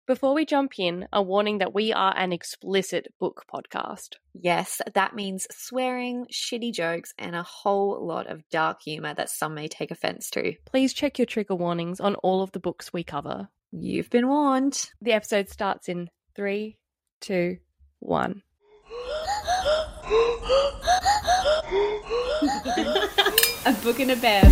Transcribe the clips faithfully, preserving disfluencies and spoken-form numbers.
Before we jump in, a warning that we are an explicit book podcast. Yes, that means swearing, shitty jokes, and a whole lot of dark humour that some may take offence to. Please check your trigger warnings on all of the books we cover. You've been warned. The episode starts in three, two, one. A book and a bev.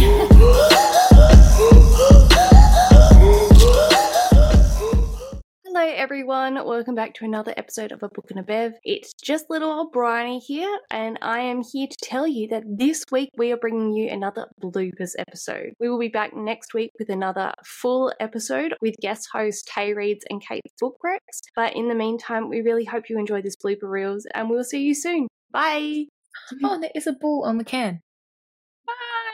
Hello everyone, welcome back to another episode of A Book and a Bev. It's just little old Bryony here, and I am here to tell you that this week we are bringing you another bloopers episode. We will be back next week with another full episode with guest hosts Tay Reeds and Kate Bookrex, but in the meantime, we really hope you enjoy this blooper reels, and we'll see you soon. Bye! Oh, there is a bull on the can. Bye!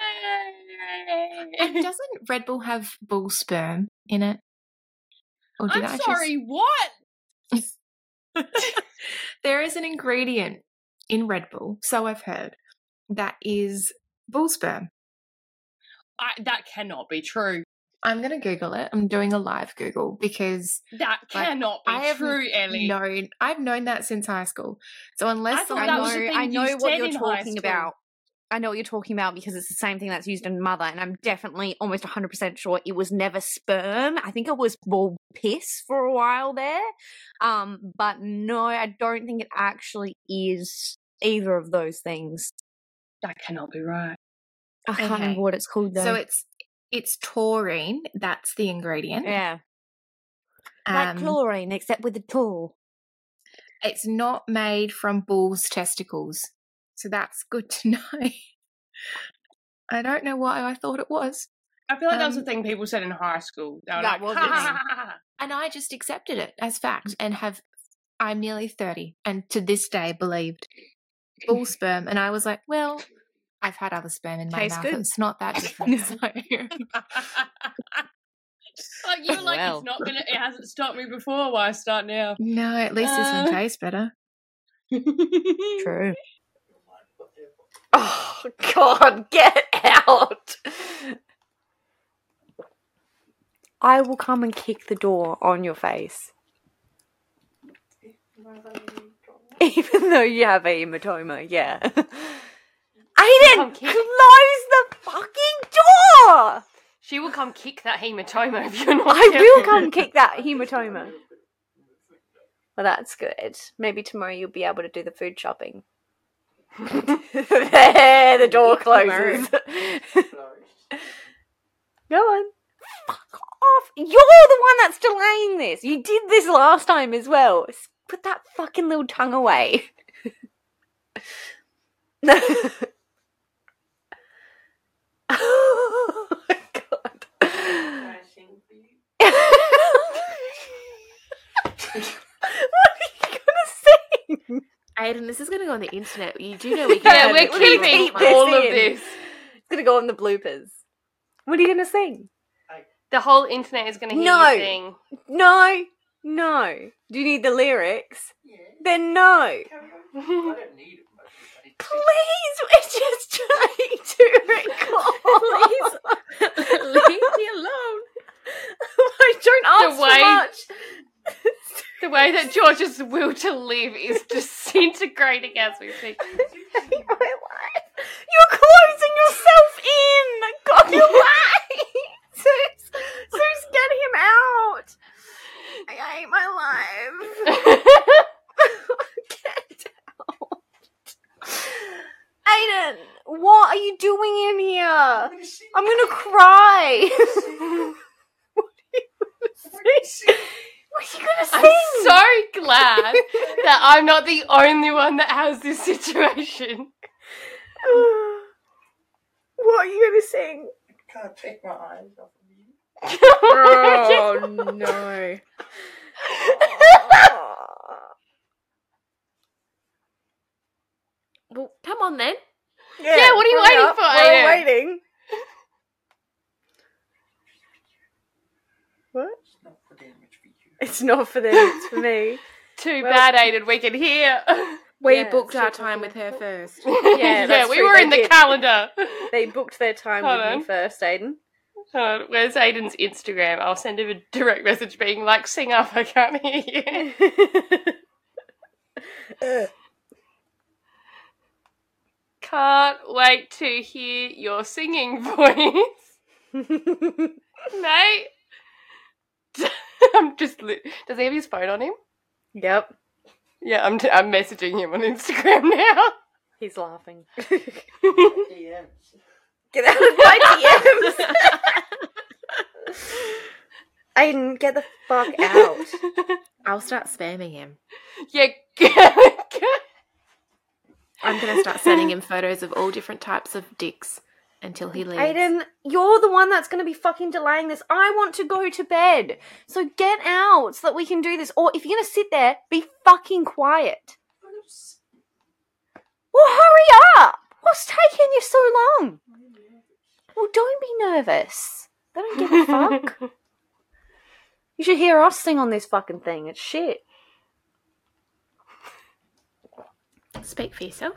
And doesn't Red Bull have bull sperm in it? Or did I'm I sorry, just... what? There is an ingredient in Red Bull, so I've heard, that is bull sperm. I, that cannot be true. I'm going to Google it. I'm doing a live Google because... That like, cannot be I have true, Ellie. Known, I've known that since high school. So unless I thought I that know... was the thing I know you what said you're in high talking school. about. I know what you're talking about because it's the same thing that's used in mother, and I'm definitely almost one hundred percent sure it was never sperm. I think it was bull piss for a while there. Um, but no, I don't think it actually is either of those things. That cannot be right. I can't Okay. remember what it's called though. So it's it's taurine. That's the ingredient. yeah, like Um, chlorine, except with the tor. It's not made from bull's testicles. So that's good to know. I don't know why I thought it was. I feel like that was the Um, thing people said in high school. They were that like, was ha, the ha, thing. ha, ha, ha. And I just accepted it as fact and have, I'm nearly thirty and to this day believed bull sperm. And I was like, well, I've had other sperm in my Tastes mouth. good. It's not that different. So. Like you were like, Well. it's not gonna. It hasn't stopped me before. Why start now? No, at least this one Uh. tastes better. True. Oh God, get out! I will come and kick the door on your face. Even though you have a hematoma, yeah. Aiden, Come kick- close the fucking door! She will come kick that hematoma if you're not. I will careful. come kick that hematoma. Well, that's good. Maybe tomorrow you'll be able to do the food shopping. There, the door closes. Go on. Fuck off. You're the one that's delaying this. You did this last time as well. S- Put that fucking little tongue away. Oh my God. What are you gonna sing? Aiden, this is going to go on the internet. You do know we can Yeah, have we're it. we're gonna keeping keep this all of in. this. It's gonna go on the bloopers. What are you gonna sing? The whole internet is going to hear No. you sing. No, no. Do you need the lyrics? Yeah. Then no. I don't need it much. I need to Please, we're just trying to record. Leave me alone. I don't ask The way- for much. The way that George's will to live is disintegrating as we speak. I hate my life. You're closing yourself in. Go away. Sus, Sus, get him out. I hate my life. Get out. Aiden, what are you doing in here? I'm gonna sing. I'm gonna cry. What are you gonna sing? What are you gonna sing? I'm so glad that I'm not the only one that has this situation. What are you gonna sing? I can't take my eyes off of you. Oh, no. Well, come on then. Yeah, what are you hurry waiting up. for, We're Aiden? waiting. What? It's not for damage for you. It's not for them, it's for me. Too Well- bad, Aiden. We can hear. We Yeah, booked our super time cool. with her first. Yeah, that's we true, were they in the did. calendar. They booked their time Hold with on. me first, Aiden. Uh, where's Aiden's Instagram? I'll send him a direct message being like, sing up, I can't hear you. Can't wait to hear your singing voice. Mate. I'm just li- Does he have his phone on him? Yep. Yeah, I'm, t- I'm messaging him on Instagram now. He's laughing. D Ms. Get out of my D Ms! Aiden, get the fuck out. I'll start spamming him. Yeah. I'm going to start sending him photos of all different types of dicks until he leaves. Aiden, you're the one that's going to be fucking delaying this. I want to go to bed. So get out so that we can do this. Or if you're going to sit there, be fucking quiet. Well, hurry up! What's taking you so long? Well, don't be nervous. They don't give a fuck. You should hear us sing on this fucking thing. It's shit. Speak for yourself.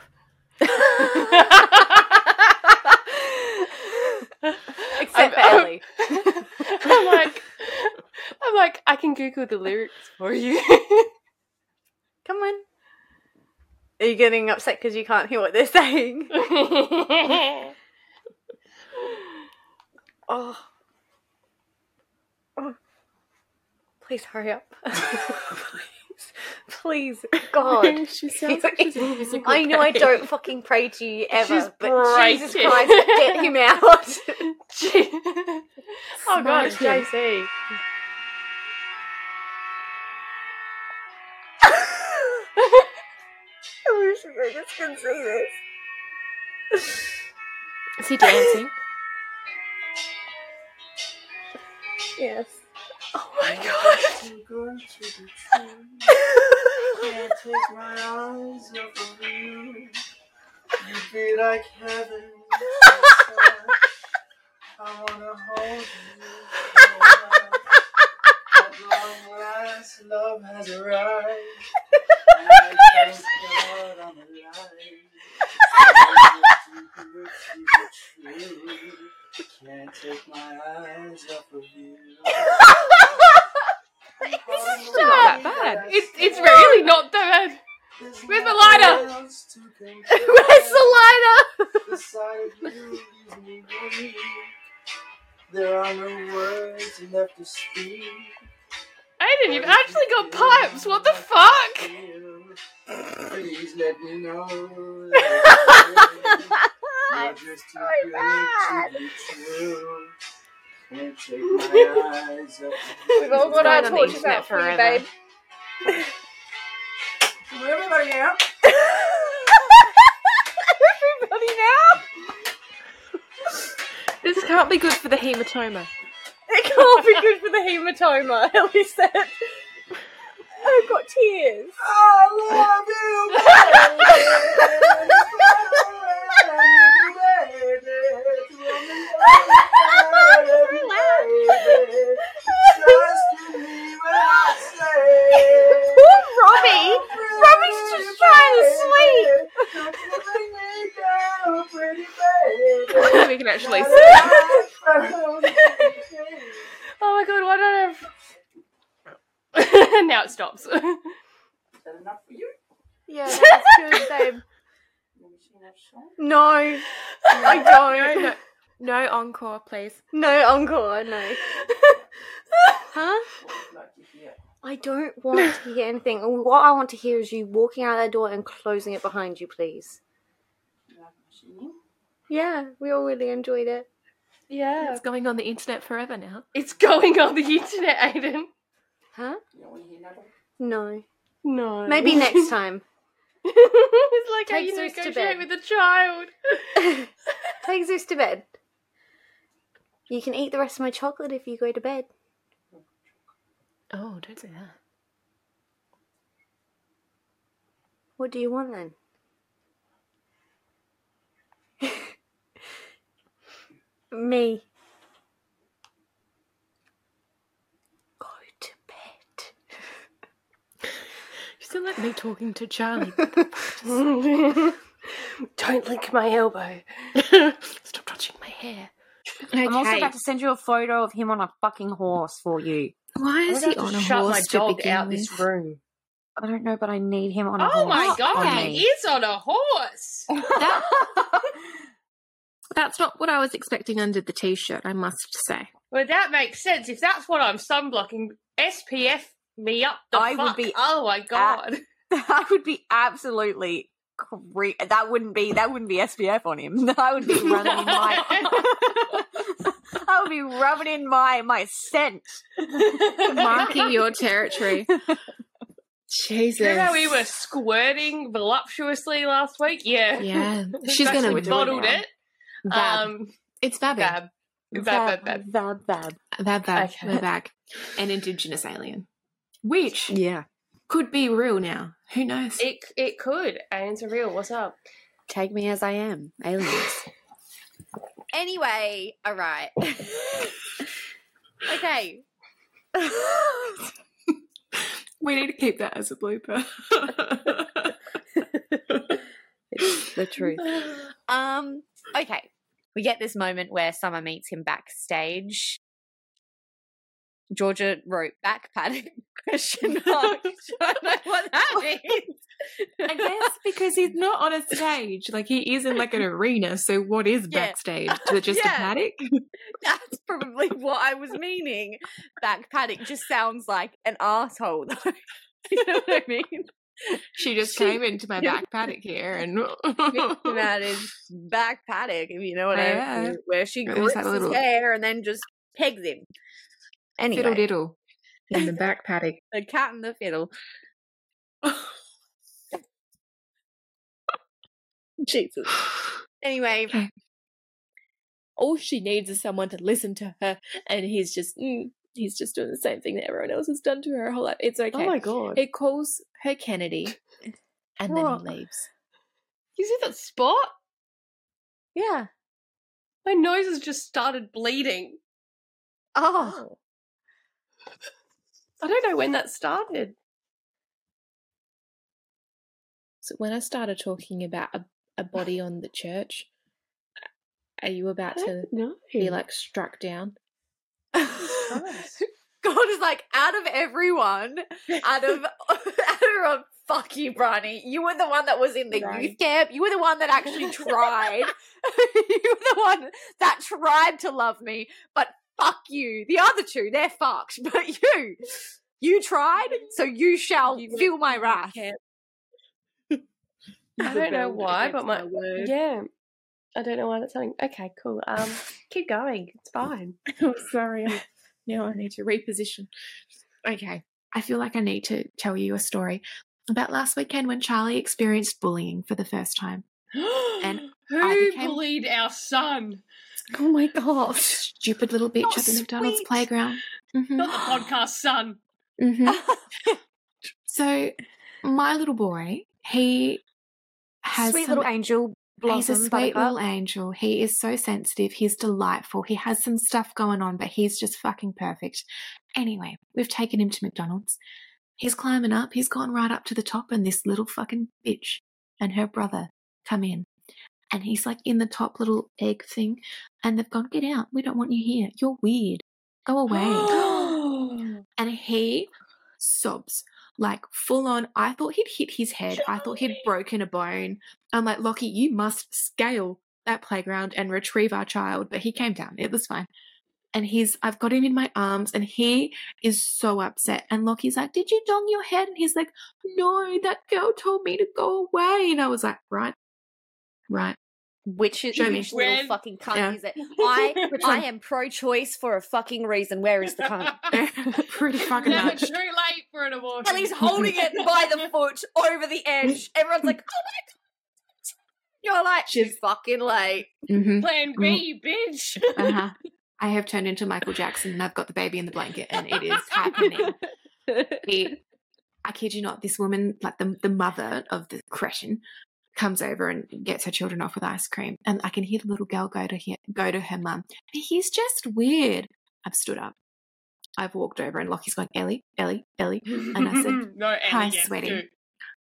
Except for I'm- Ellie. I'm like, I'm like, I can Google the lyrics for you. Come on. Are you getting upset because you can't hear what they're saying? Oh. Oh. Please hurry up. Please. Please. God. She sounds like she's in physical I know I pain. don't fucking pray to you ever, She's but Jesus breaking. Christ, get him out. Gee. Oh god, it's Smart J C. I wish you guys could see this. Is he dancing? Yes. Oh my god. Too good to be true. Can't take my eyes off of you. You be like heaven. I wanna hold you. At long last, love has arrived. And I thank God I'm alive. Too good to be true. Can't take my eyes off of you. Not that bad. It's it's really not that bad. Where's the lighter? Where's the lighter? The sight of you leaves me weak. There are no words left to speak. Aiden, you've actually got pipes. What the fuck? Please let me know that you're just too good to be true. Can't take my eyes off We've all got going our on the torches internet out for you, forever. babe. everybody out. Everybody now? This can't be good for the hematoma. It can't be good for the hematoma, Ellie said. I've got tears. I love you, Poor Robbie. Robbie's just trying to sleep. We can actually see. Oh my god, why don't I have... Now it stops. Is that enough for you? Yeah, that's good, babe. Let me sing that song. No, I No, don't. no, no encore, please. No encore, no. Huh? What would you like to hear? I don't want to hear anything. What I want to hear is you walking out that door and closing it behind you, please. You like my singing? Yeah, we all really enjoyed it. Yeah. It's going on the internet forever now. It's going on the internet, Aiden. Huh? You don't want to hear another one? No. No. Maybe next time. It's like how Take you Zeus to negotiate bed. with a child. Take Zeus to bed. You can eat the rest of my chocolate if you go to bed. Oh, don't say that. What do you want then? Me. Go to bed. You sound like me talking to Charlie. Don't lick my elbow. Stop touching my hair. I'm also Okay. about to send you a photo of him on a fucking horse for you. Why is I'm he about on to a shut horse my to dog begin out with? this room. I don't know, but I need him on a Oh horse. my Oh, god, okay. he is on a horse. That, that's not what I was expecting under the t-shirt, I must say. Well, that makes sense. If that's what I'm sunblocking, S P F me up the I would fuck. be Oh my god. That would be absolutely cre- that wouldn't be that wouldn't be S P F on him. I would be running in my I would be rubbing in my my scent. Marking your territory. Jesus. Remember how we were squirting voluptuously last week? Yeah. Yeah. She's Actually going to bottled now. it. Vab. Um, It's vabbing. Bab. Bab, bab, bab. Vab, vab. Vab, vab. Okay. We're back. An indigenous alien. Which Yeah. could be real now. Who knows? It it could. Aliens are real. What's up? Take me as I am. Aliens. Anyway, all right. Okay. We need to keep that as a blooper. It's the truth. Um, okay. We get this moment where Summer meets him backstage. Georgia wrote back paddock question mark. I don't know what that means. I guess because he's not on a stage. Like, he is in like an arena, so what is Yeah. backstage? Is it just Yeah. a paddock? That's probably what I was meaning. Back paddock just sounds like an asshole, though. You know what I mean? She just She- came into my back paddock here and That is back paddock, if you know what I Yeah. mean. Where she It was grips like a his little- hair and then just pegs him. Anyway, fiddle diddle in the back paddock. the cat and the fiddle. Jesus. Anyway, Okay. All she needs is someone to listen to her, and he's just mm, he's just doing the same thing that everyone else has done to her her whole life. It's okay. Oh my god. He calls her Kennedy, and then What? he leaves. You see that spot? yeah. My nose has just started bleeding. Oh. I don't know when that started. So when I started talking about a, a body on the church, are you about to No. be like struck down? Christ. God is like, out of everyone, out of out of fuck you, Bronny. You were the one that was in the Right. youth camp. You were the one that actually tried. You were the one that tried to love me, but fuck you. The other two, they're fucked. But you, you tried, so you shall You were feel my in wrath. camp. I don't know why, but my word. yeah, I don't know why that's happening. Okay, cool. Um, keep going. It's fine. Oh, sorry. Now I need to reposition. Okay. I feel like I need to tell you a story about last weekend when Charlie experienced bullying for the first time. And who I became- bullied our son? Oh my gosh. Stupid little bitch Not at the McDonald's sweet. playground. Mhm. Not the podcast son. Mhm. So, my little boy, he has Sweet some little angel. He's a Blossom, sweet buttercup. little angel. He is so sensitive. He's delightful. He has some stuff going on, but he's just fucking perfect. Anyway, we've taken him to McDonald's. He's climbing up. He's gone right up to the top, and this little fucking bitch and her brother come in. And he's like in the top little egg thing, and they've gone, get out. We don't want you here. You're weird. Go away. And he sobs. Like full on, I thought he'd hit his head. I thought he'd broken a bone. I'm like, Lockie, you must scale that playground and retrieve our child. But he came down. It was fine. And he's, I've got him in my arms and he is so upset. And Lockie's like, did you dong your head? And he's like, no, that girl told me to go away. And I was like, right, right. Which is Show me. which little When- fucking cunt Yeah. is it? I Which I one? am pro-choice for a fucking reason. Where is the cunt? Pretty fucking Never much. too late for an abortion. Ellie's holding it by the foot over the edge. Everyone's like, oh my god. You're like, too She's- fucking late. Mm-hmm. Plan B, bitch. Uh-huh. I have turned into Michael Jackson and I've got the baby in the blanket and it is happening. He, I kid you not, this woman, like the, the mother of the cretin, comes over and gets her children off with ice cream. And I can hear the little girl go to he, go to her mum. He's just weird. I've stood up. I've walked over and Lockie's going, Ellie, Ellie, Ellie. And I said, no, Ellie, hi, yes, sweetie. do.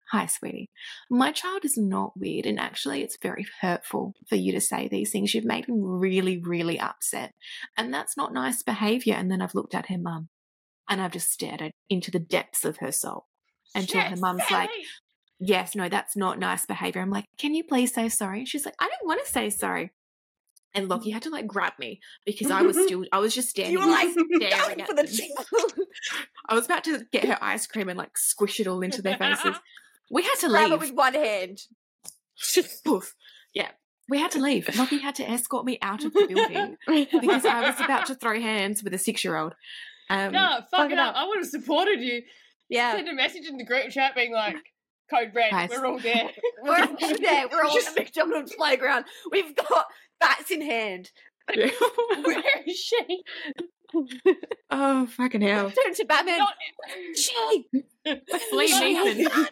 Hi, sweetie. My child is not weird, and actually it's very hurtful for you to say these things. You've made him really, really upset, and that's not nice behaviour. And then I've looked at her mum, and I've just stared at, into the depths of her soul until Shit, her mum's like, Sally. yes, no, that's not nice behaviour. I'm like, can you please say sorry? And she's like, I don't want to say sorry. And Lockie had to like grab me because I was still, I was just standing You were like staring going at for the them. child. I was about to get her ice cream and like squish it all into their faces. We had to Grab it leave. with one hand. Poof. Yeah, we had to leave. Lockie had to escort me out of the building because I was about to throw hands with a six-year-old. Um, No, fuck, fuck it it up. up. I would have supported you. Yeah. Send a message in the group chat being like, code red, Guys. we're all there. We're all there. We're all at the McDonald's playground. We've got bats in hand. Where is she? oh, fucking hell. Turn to Batman. Not- She. Lee Neeson.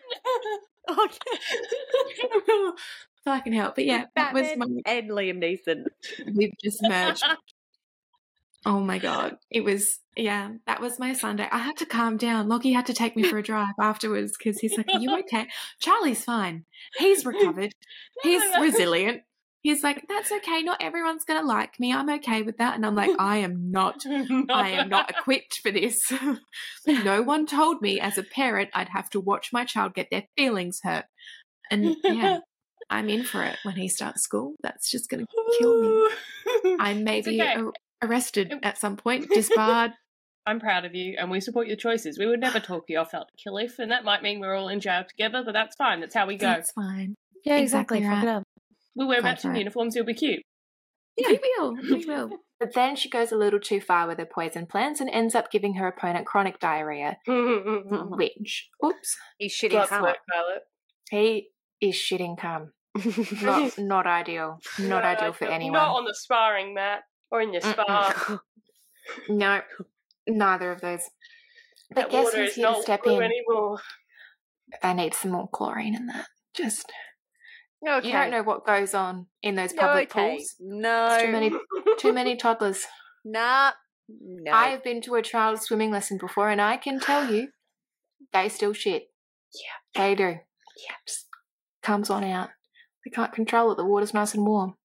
Okay. Fucking hell. But yeah, that was Batman my, and Liam Neeson. we've just merged. Oh my God. It was, yeah, that was my Sunday. I had to calm down. Lockie had to take me for a drive afterwards because he's like, are you okay? Charlie's fine. He's recovered. He's no, no. resilient. He's like, that's okay. Not everyone's going to like me. I'm okay with that. And I'm like, I am not. I am not equipped for this. No one told me as a parent I'd have to watch my child get their feelings hurt. And yeah, I'm in for it when he starts school. That's just going to kill me. I may It's be okay. ar- arrested at some point, disbarred. I'm proud of you and we support your choices. We would never talk you off that cliff, and that might mean we're all in jail together, but that's fine. That's how we go. That's fine. Yeah, Exactly exactly. Fuck right. it up. We'll wear Go matching for it. uniforms, it'll be cute. We will. We will. But then she goes a little too far with her poison plans and ends up giving her opponent chronic diarrhea, which, oops, He's shitting Lots cum. work, Violet. he is shitting cum. Not, not ideal. Not ideal for anyone. Not on the sparring mat or in your spa. No, neither of those. But That guess water who's is here to not step blue in? anymore. I need some more chlorine in that. Just, Okay. you don't know what goes on in those No, public okay. pools. No. Too many, too many toddlers. Nah. No. I have been to a child swimming lesson before, and I can tell you, they still shit. Yeah, they do. Yeah, just comes on out. They can't control it. The water's nice and warm.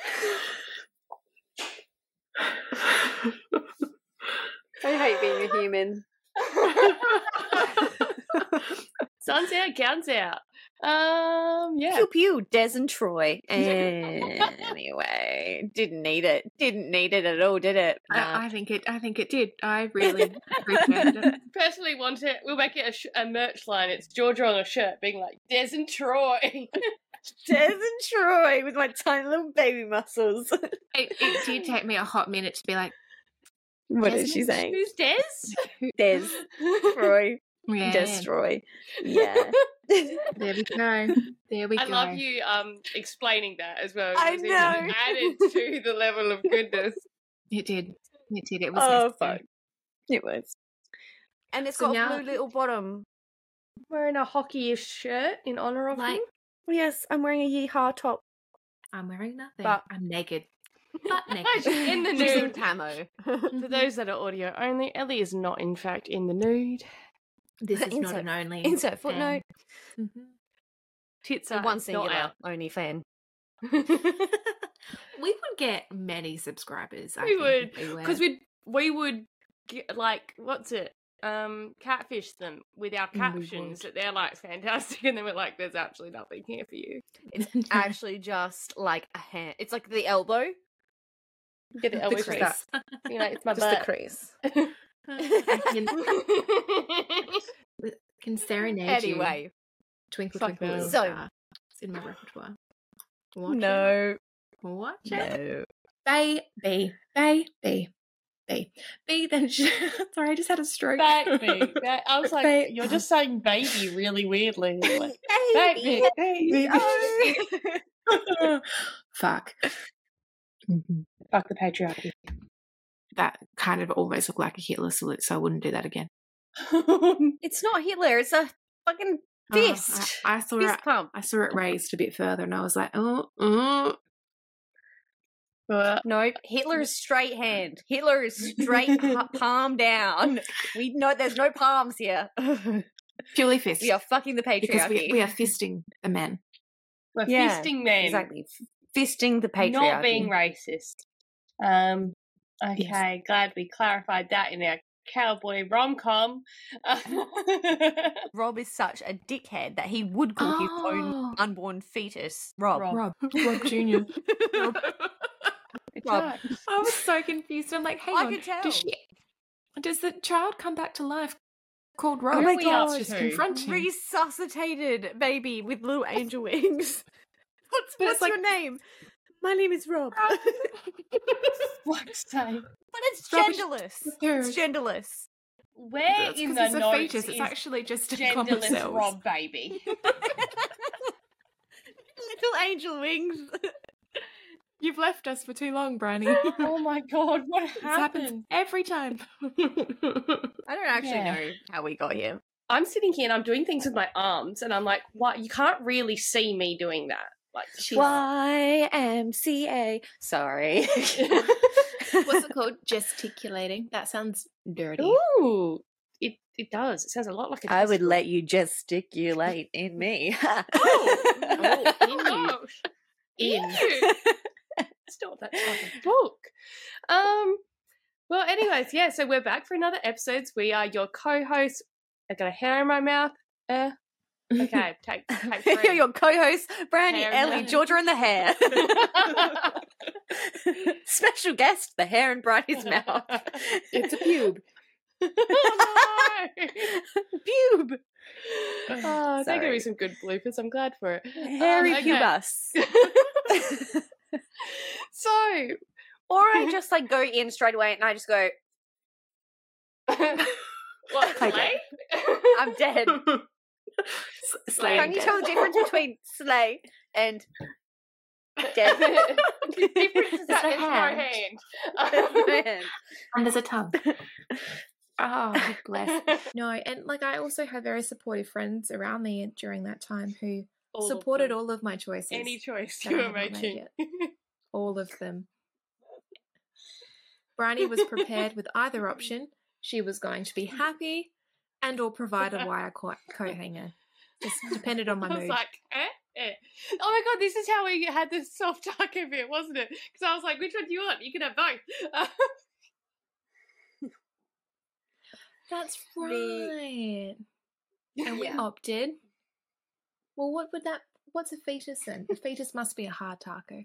I hate being a human. Sun's out, counts out. Um, yeah. Pew pew, Des and Troy. Anyway, didn't need it. Didn't need it at all, did it? Nah. I, I think it. I think it did. I really appreciated it. Personally, want it. We'll make it a, sh- a merch line. It's Georgia on a shirt, being like Des and Troy. Des and Troy with my tiny little baby muscles. It, it did take me a hot minute to be like, What Des is she and saying? Who's Des? Des, Troy, yeah, Destroy. Yeah. there we go. There we I go. love you um explaining that as well. I It was even know. added to the level of goodness. It did. It did. It was. Oh, necessary. fuck. It was. And it's So got now- a blue little bottom. Wearing a hockey-ish shirt in honour of Like, him. Yes, I'm wearing a yeehaw top. I'm wearing nothing. But- I'm naked. Butt naked. She's in the She's in nude. camo. For those that are audio only, Ellie is not, in fact, in the nude. This is not Insert- an only. Insert footnote. Mhm. Tits Uh, are one not singular out. only fan. We would get many subscribers. I We think, would, if we were. because we we would get, like, what's it? Um, catfish them with our We captions would. that they're like fantastic, and then we're like, there's actually nothing here for you. It's actually just like a hand. It's like the elbow. Get the elbow crease. that. You know, it's my Just butt. the crease. I can, can serenade you. Anyway. Twinkle, Fuck twinkle, no. little So- star. It's in my repertoire. Watch No. it. Watch it. No. Baby, baby, B. B then she, sorry, I just had a stroke. Baby. Ba- I was like, Ba- you're just saying baby really weirdly. Like, Baby. baby. Oh. Fuck. Mhm. Fuck the patriarchy. That kind of almost looked like a Hitler salute, so I wouldn't do that again. It's not Hitler. It's a fucking Oh, fist. I, I saw Fist it. pump. I saw it raised a bit further, and I was like, oh, oh. But No, Hitler is straight hand. Hitler is straight pa- palm down. We know there's no palms here. Purely fist. We are fucking the patriarchy. Because we, we are fisting the men. We're Yeah, fisting men. Exactly. Fisting the patriarchy. Not being racist. Um, okay, Yes. glad we clarified that in our cowboy rom-com. Rob is such a dickhead that he would call his own Oh. unborn fetus Rob. Rob. Rob. Rob Junior Rob. It Rob. works. I was so confused. I'm like, hang I on. could tell. Does, she, does the child come back to life called Rob? Oh my Who are we up God. Just to? confronting. Resuscitated baby with little angel wings. What's, But what's it's like- your name? My name is Rob. Fuck's sake. But it's Rob is genderless. third. It's genderless. Where That's in 'cause the it's a notes fetus. is It's actually just a clump of genderless cells. Rob baby? Little angel wings. You've left us for too long, Bryony. Oh my god, what This happens happened? every time. I don't actually Yeah. know how we got here. I'm sitting here and I'm doing things with my arms, and I'm like, what? You can't really see me doing that. Like, Y M C A. Sorry. What's it called? Gesticulating. That sounds dirty. ooh, it it does. It sounds a lot like a. I would testicle. let you gesticulate in me. Oh, in you. gosh. In. It's not that type of book. Um. Well, anyways, yeah. So we're back for another episode. We are your co-hosts. I got a hair in my mouth. Uh, okay, take take You're three. your co-host, Brandy, Hair Ellie, and- Georgia, and the hair. Special guest, the hair in Brandy's mouth. It's a pube. Oh, no. Pube. Oh, they're gonna Sorry. be some good bloopers. I'm glad for it. Hairy Um, okay. pubis. So, Or I just like go in straight away and I just go, what? Okay. Clay? I'm dead. Slay Can and you dead. tell the difference between slay and dead? The difference is It's that a there's no hand. hand. And there's a tongue. Oh, bless. No, and like I also had very supportive friends around me during that time who All of supported them. all of my choices. Any choice that you I were haven't made making. all of them. Bryony was prepared with either option. She was going to be happy and or provide a wire co- coat hanger. Just depended on my I was mood. like, eh, eh. Oh my god, this is how we had this soft taco bit, wasn't it? Because I was like, which one do you want? You can have both. That's The- right. And we Yeah. opted. Well, what would that? What's a fetus then? A fetus must be a hard taco.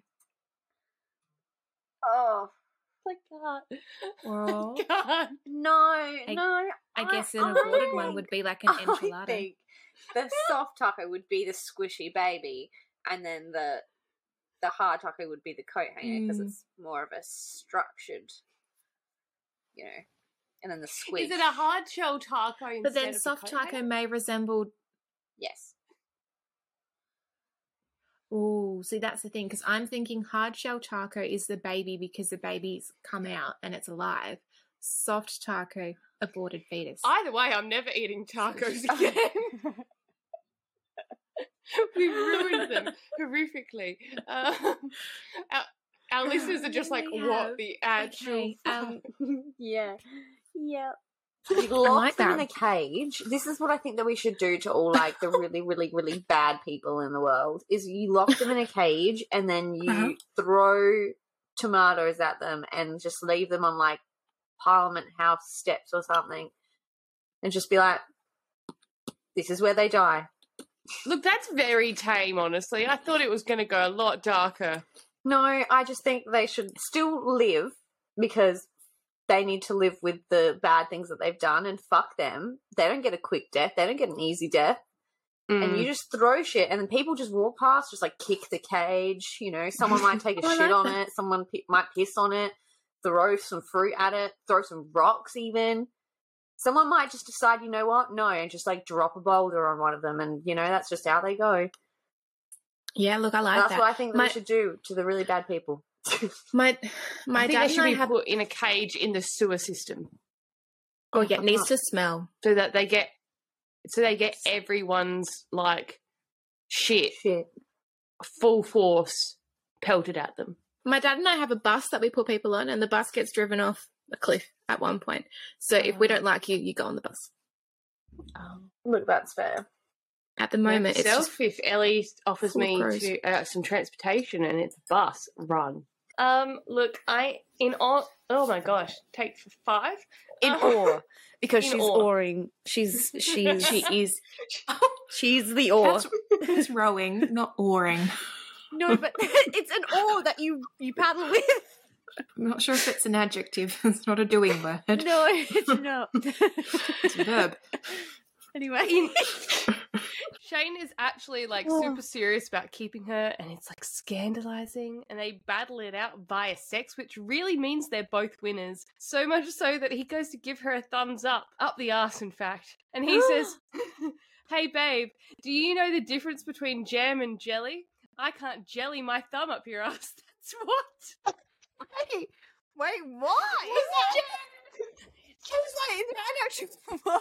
Oh, like that. Well, God. no, I- no. I guess an I aborted one think- would be like an I enchilada. think the soft taco would be the squishy baby, and then the the hard taco would be the coat hanger because Mm. it's more of a structured, you know. And then the squish. Is it a hard shell taco instead But then of a soft coat taco hanger? may resemble. Yes. Oh, see, that's the thing because I'm thinking hard shell taco is the baby because the baby's come out and it's alive. Soft taco, aborted fetus. Either way, I'm never eating tacos again. We ruined them horrifically. Um, our, our listeners are just like, We what have. the actual Okay, fuck? um, Yeah. Yeah. You lock like them in that. a cage. This is what I think that we should do to all like the really, really, really bad people in the world. Is you lock them in a cage and then you Uh-huh. throw tomatoes at them and just leave them on like Parliament House steps or something, and just be like, "This is where they die." Look, that's very tame, honestly. I thought it was going to go a lot darker. No, I just think they should still live because they need to live with the bad things that they've done, and fuck them. They don't get a quick death. They don't get an easy death. Mm. And you just throw shit, and then people just walk past, just like kick the cage. You know, someone might take a I shit like on that. it. Someone p- might piss on it. Throw some fruit at it. Throw some rocks, even. Someone might just decide, you know what? No, and just like drop a boulder on one of them, and you know that's just how they go. yeah, look, I like That's that. what I think that My- we should do to the really bad people. My my I think dad they and should I be have. put in a cage in the sewer system Oh yeah, it needs to smell. so that they get, so they get everyone's like shit Shit. full force pelted at them. My dad and I have a bus that we put people on, and the bus gets driven off a cliff at one point. So if we don't like you, you go on the bus. Um, Look, that's fair. At the note moment, to it's self, just if Ellie offers full me crows. to uh, some transportation and it's a bus, run. Um, look, I in all. Oh my gosh, take five In Um, awe. Because in she's awe. oaring. She's she's she is. she's the oar. That's, that's rowing, not oaring. No, but it's an oar that you you paddle with. I'm not sure if it's an adjective. It's not a doing word. No, it's not. It's a verb. Anyway. In- Shane is actually like Oh. super serious about keeping her, and it's like scandalizing, and they battle it out via sex, which really means they're both winners. So much so that he goes to give her a thumbs up, up the arse, in fact, and he says, "Hey babe, do you know the difference between jam and jelly? I can't jelly my thumb up your ass. That's what." Wait, wait, why? She was like, is that an actual quote?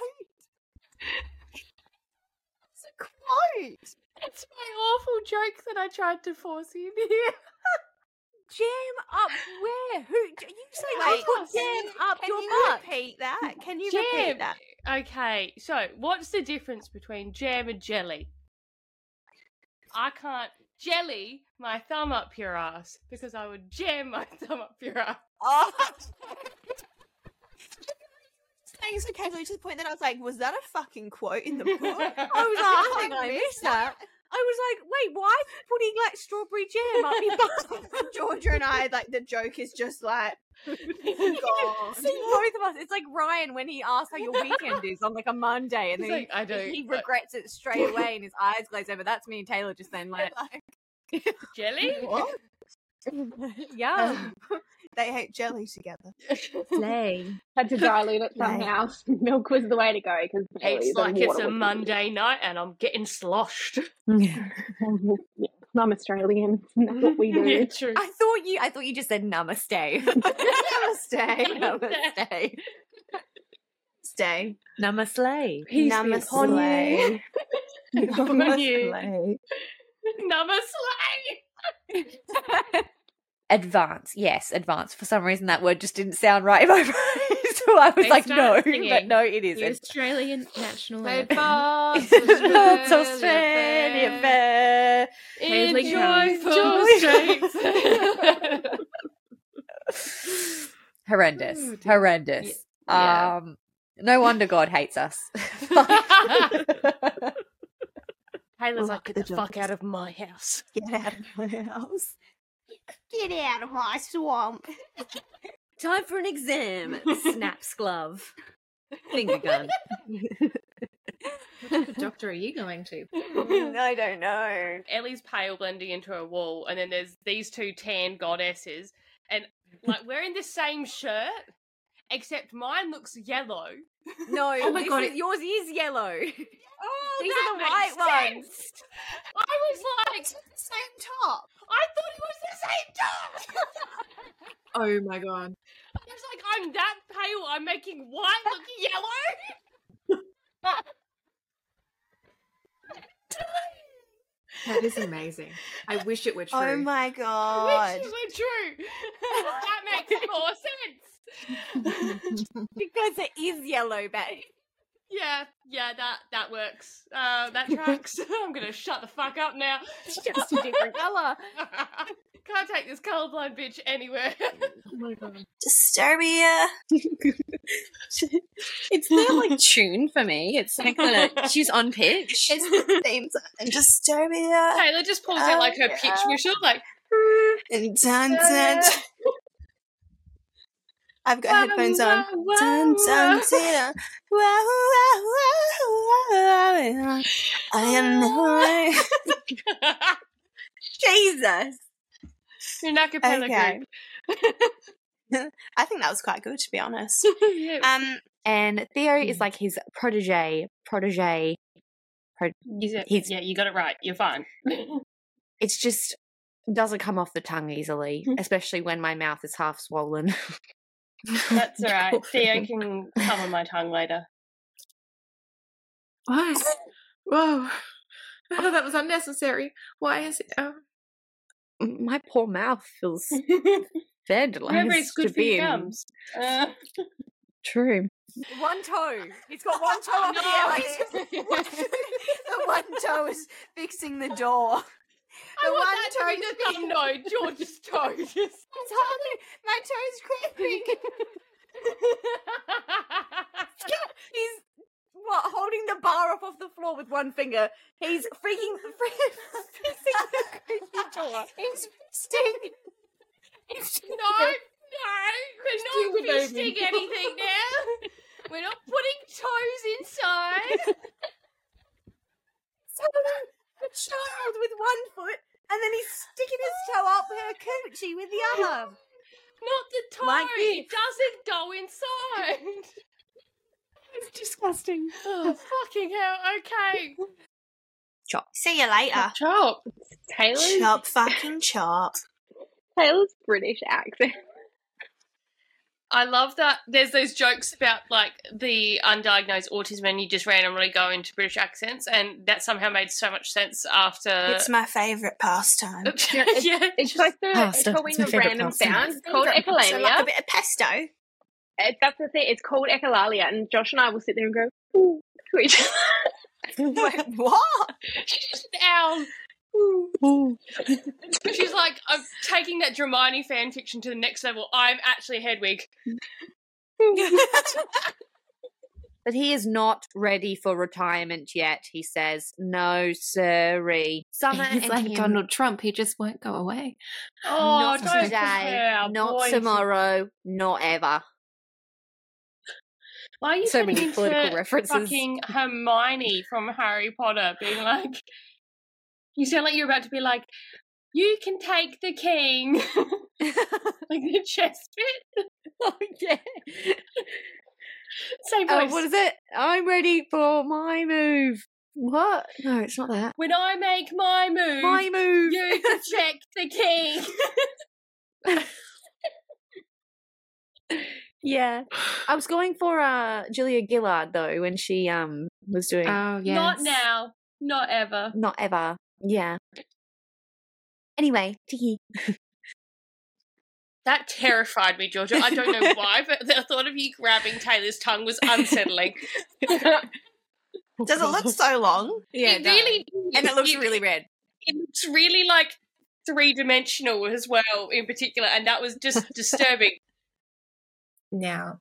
It's a quote. It's my awful joke that I tried to force in here. Jam up where? Who? You say Wait, I put can jam you- up Can your you butt. repeat that? Can you Jam. repeat that? Okay, so what's the difference between jam and jelly? I can't jelly my thumb up your ass because I would jam my thumb up your ass. Oh. Saying so casually to the point that I was like, was that a fucking quote in the book? I was like, I I think I missed missed that. I was like, wait, why are you putting like strawberry jam up your butt? Georgia and I, like, the joke is just like, gone. See, both of us. It's like Ryan when he asks how your weekend is on like a Monday, and It's then like, I do. he, he but regrets it straight away, and his eyes glaze over. That's me and Taylor just then like, jelly? What? yum, They hate jelly together. slay. Had to dilute it Right. somehow. Milk was the way to go because It's like it's a Monday night and I'm getting sloshed. I'm Australian. And that's what we do. Yeah, true. I thought you. I thought you just said namaste. Namaste. namaste. Stay. Namaste. Peace be upon Namaste. Upon you. Namaste. Namaste. Advance, yes, advance. For some reason, that word just didn't sound right in my brain, so I was They like, no, start singing. but no, it is. The Australian national anthem. Advance, That's Australia Australia Fair. Fair. Paisley Enjoy County. full strength. Horrendous, Ooh, dear. horrendous. Yeah. Um, no wonder God hates us. Taylor's Look like, get at the the fuck jokes. out of my house. Get out of my house. Get out of my swamp. Time for an exam. Snaps glove. Finger gun. What type of doctor are you going to? I don't know. Ellie's pale blending into a wall, and then there's these two tan goddesses, and like we're in the same shirt, except mine looks yellow. No, Oh my this God, is- it- yours is yellow. Oh, These that are the white makes ones. sense. I was like, It's the same top. I thought it was the same top. Oh my god. I was like, I'm that pale. I'm making white look yellow. That is amazing. I wish it were true. Oh my I god. wish it were true. That makes more sense. Because it is yellow, babe. Yeah, yeah, that that works. Uh, that tracks. I'm gonna shut the fuck up now. It's just a different colour. Can't take this colourblind bitch anywhere. Oh my god. Disturbia. It's their like tune for me. It's like the, she's on pitch. It's the theme song. And Disturbia. Taylor just pulls out like her Oh, pitch yeah. whistle, like. And dun, dun, dun. I've got headphones on. Dun, dun, dun. Wow, wow, wow, wow. I am the Jesus. Your Nakapella Okay. group. I think that was quite good, to be honest. Yeah. Um, And Theo is like his protege. Protege. You said- he's- yeah, you got it right. You're fine. It's just doesn't come off the tongue easily, especially when my mouth is half swollen. That's all right. Theo can come on my tongue later. What? Whoa. I thought that was unnecessary. Why is it? Um, My poor mouth feels vandalized. Remember, it's good to for your be in- gums. Uh, True. One toe. He's got one toe up No. here. The one toe is fixing the door. I The want one that to toe be is the thumb node, George's toe. Just... It's happening. My toe's creeping. He's what holding the bar up off the floor with one finger. He's freaking fixing the creepy door. It's fisting. No, no, we're not fisting anything now. We're not putting toes inside. So a child with one foot, and then he's sticking his toe up her coochie with the other. Not the toe. Like it doesn't go inside. It's disgusting. Oh, fucking hell. Okay. Chop. See you later. Chop. Taylor's, Chop fucking chop. Taylor's British accent. I love that there's those jokes about like the undiagnosed autism and you just randomly go into British accents, and that somehow made so much sense after. It's my favourite pastime. yeah. It's like the Pasta. it's called It's my a favourite random pasta. sound. It's called So like a echolalia. bit of pesto. It- That's the thing. It's called echolalia, and Josh and I will sit there and go ooh to each other. Wait, what? She's just an owl. She's like, I'm taking that Dramani fan fiction to the next level. I'm actually Hedwig. But he is not ready for retirement yet, he says. No, sirree. Summer He's and like him, Donald Trump. He just won't go away. Oh, not don't today, compare our not boys. tomorrow, not ever. Why are you So turning many into political references. fucking Hermione from Harry Potter, being like, you sound like you're about to be like, you can take the king, like the chess bit. Oh, yeah. Same Oh, voice. what is it? I'm ready for my move. What? No, it's not that. When I make my move, My move. you can check the king. Yeah. I was going for uh, Julia Gillard, though, when she um was doing Oh, yes. Not now, not ever. Not Ever. Yeah. Anyway, Tiki. That terrified me, Georgia. I don't know why, but the thought of you grabbing Taylor's tongue was unsettling. Does it look so long? Yeah, it really, And it looks it- really red. It's really like three dimensional as well, in particular, and that was just disturbing. Now,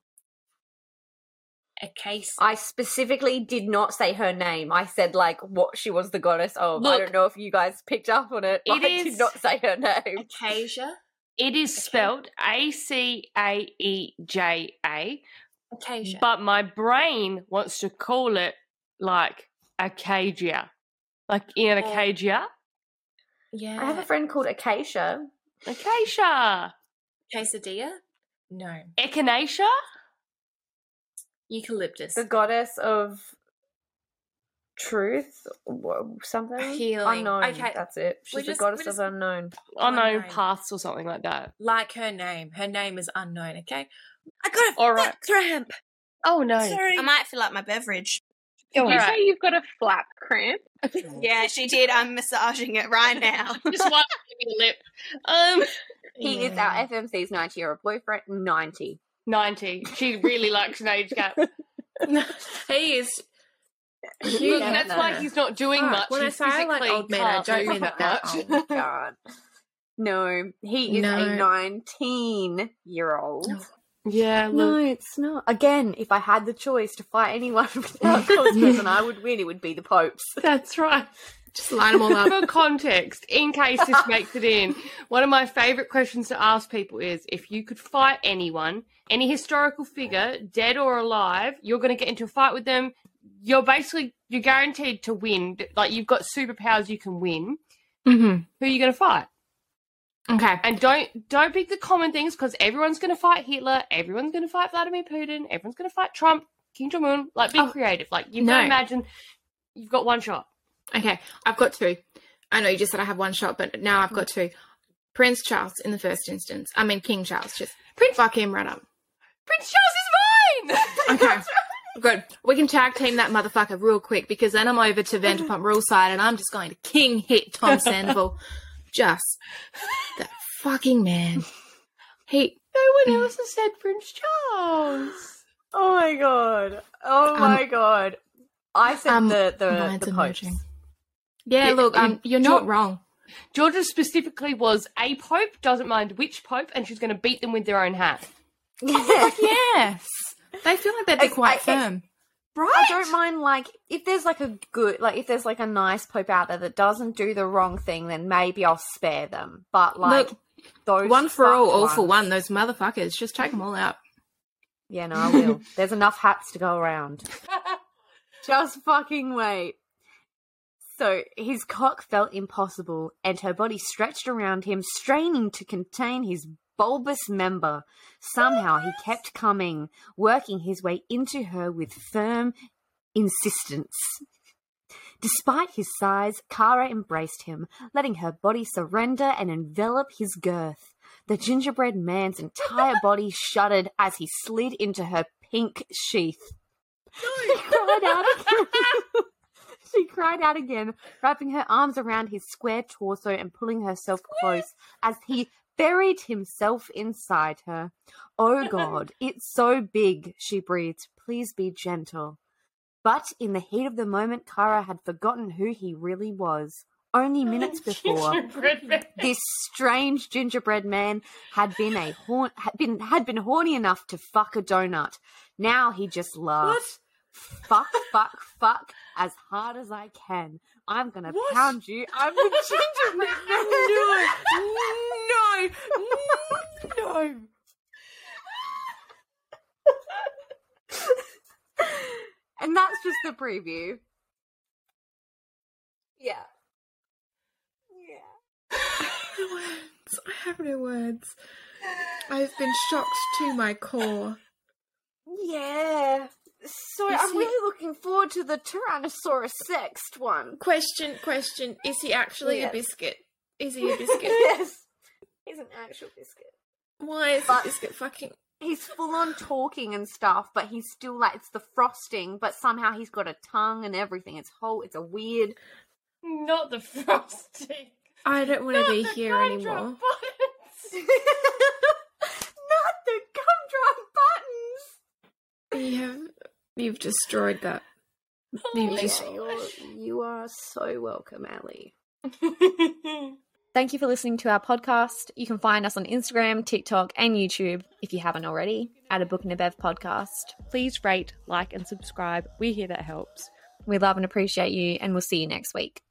a case. I specifically did not say her name. I said, like, what she was the goddess of. I Look, don't know if you guys picked up on it. it I is- did not say her name. Acacia. It is spelled A C A E J A, Acacia. but my brain wants to call it like Acacia, like in Oh. Acacia. yeah. I have a friend called Acacia. Acacia. Quesadilla? No. Echinacea? Eucalyptus. The goddess of truth, wha- something Healing. unknown. Okay. That's it. We're She's the just- goddess we're just- of unknown. Unknown Unknown. paths or something like that. Like her name. Her name is unknown, okay? I got a All foot right. cramp. Oh no. Sorry. I might fill up my beverage. Did you Alright. say you've got a flap cramp? Yeah, she did. I'm massaging it right now. Just one your lip. Um, He is Yeah. our F M C's ninety year old boyfriend. Ninety. ninety. She really likes an age gap. He is. Look, Yeah, that's no. why he's not doing Fuck, much. when I He say I like physically old men, I can't don't move mean that that much. Oh my god. No, he is No. a nineteen year old. Yeah, No, look. it's not. Again, if I had the choice to fight anyone without consequence and I would win, it would be the Popes. That's right. Just line them all up. For context, in case this makes it in, one of my favourite questions to ask people is, if you could fight anyone, any historical figure, dead or alive, you're going to get into a fight with them, you're basically, you're guaranteed to win. Like, you've got superpowers, you can win. Mm-hmm. Who are you going to fight? Okay. And don't don't pick the common things, because everyone's going to fight Hitler, everyone's going to fight Vladimir Putin, everyone's going to fight Trump, Kim Jong-un. Like, be Oh, creative. Like, you've got no. to imagine you've got one shot. Okay, I've got two. I know you just said I have one shot, but now I've got two. Prince Charles in the first instance. I mean, King Charles. Just Prince- fuck him right up. Prince Charles is mine! Okay, good. We can tag team that motherfucker real quick, because then I'm over to Vanderpump Rules side and I'm just going to king hit Tom Sandoval. Just that fucking man. He. No one else has said Prince Charles. Oh my god. Oh Um, my god. I said um, the the, mine's the emerging. popes. Yeah, Yeah, look, um, um, you're not Geor- wrong. Georgia specifically was a pope, doesn't mind which pope, and she's going to beat them with their own hat. Yes. They feel like they'd be I- quite I- firm. I don't mind, like, if there's like a good, like, if there's like a nice pope out there that doesn't do the wrong thing, then maybe I'll spare them. But like, Look, those One for all, fucked all for ones- one. Those motherfuckers. Just take them all out. Yeah, no, I will. There's enough hats to go around. Just fucking wait. So his cock felt impossible, and her body stretched around him, straining to contain his bulbous member. Somehow he kept coming, working his way into her with firm insistence. Despite his size, Kara embraced him, letting her body surrender and envelop his girth. The gingerbread man's entire body shuddered as he slid into her pink sheath. She cried out again. She cried out again, wrapping her arms around his square torso and pulling herself close as he buried himself inside her. Oh God, it's so big, she breathed. Please be gentle. But in the heat of the moment, Kara had forgotten who he really was. Only minutes before, Gingerbread man. this strange gingerbread man had been a horn had been had been horny enough to fuck a donut. Now he just laughed. Fuck, fuck, fuck as hard as I can. I'm gonna What? pound you. I'm the gingerbread man. No, no, no. And that's just the preview. Yeah. Words. I have no words. I've been shocked to my core. Yeah. So Is I'm he- really looking forward to the Tyrannosaurus Sext one. Question, question. Is he actually Yes. a biscuit? Is he a biscuit? Yes. He's an actual biscuit. Why is But- the biscuit fucking... He's full on talking and stuff, but he's still like, it's the frosting, but somehow he's got a tongue and everything. It's whole, it's a weird. Not the frosting. I don't want to Not be the here gumdrop anymore. buttons. Not the gumdrop buttons! You have... You've destroyed that. You've Oh, just... Yeah, you're, you are so welcome, Ali. Thank you for listening to our podcast. You can find us on Instagram, TikTok, and YouTube if you haven't already at a Book and a Bev podcast. Please rate, like, and subscribe. We hear that helps. We love and appreciate you, and we'll see you next week.